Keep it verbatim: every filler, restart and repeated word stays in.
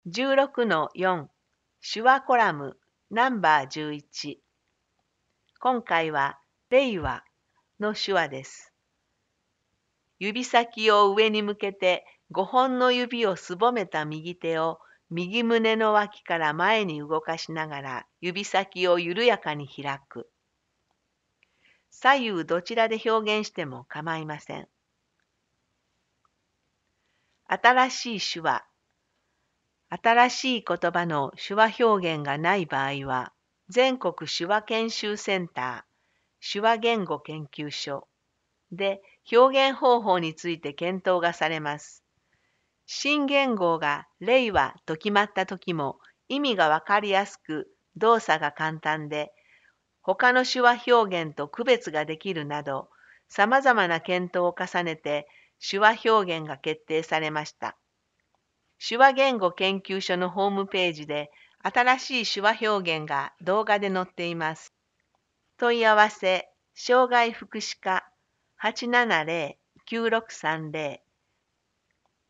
じゅうろくのよん 手話コラムナンバーじゅういち。今回は令和の手話です。指先を上に向けてごほんの指をすぼめた右手を右胸の脇から前に動かしながら指先を緩やかに開く。左右どちらで表現しても構いません。新しい手話。新しい言葉の手話表現がない場合は、全国手話研修センター、手話言語研究所で表現方法について検討がされます。新元号が令和と決まった時も意味がわかりやすく動作が簡単で、他の手話表現と区別ができるなど、様々な検討を重ねて手話表現が決定されました。手話言語研究所のホームページで新しい手話表現が動画で載っています。問い合わせ、障害福祉課 はちななゼロ きゅうろくさんゼロ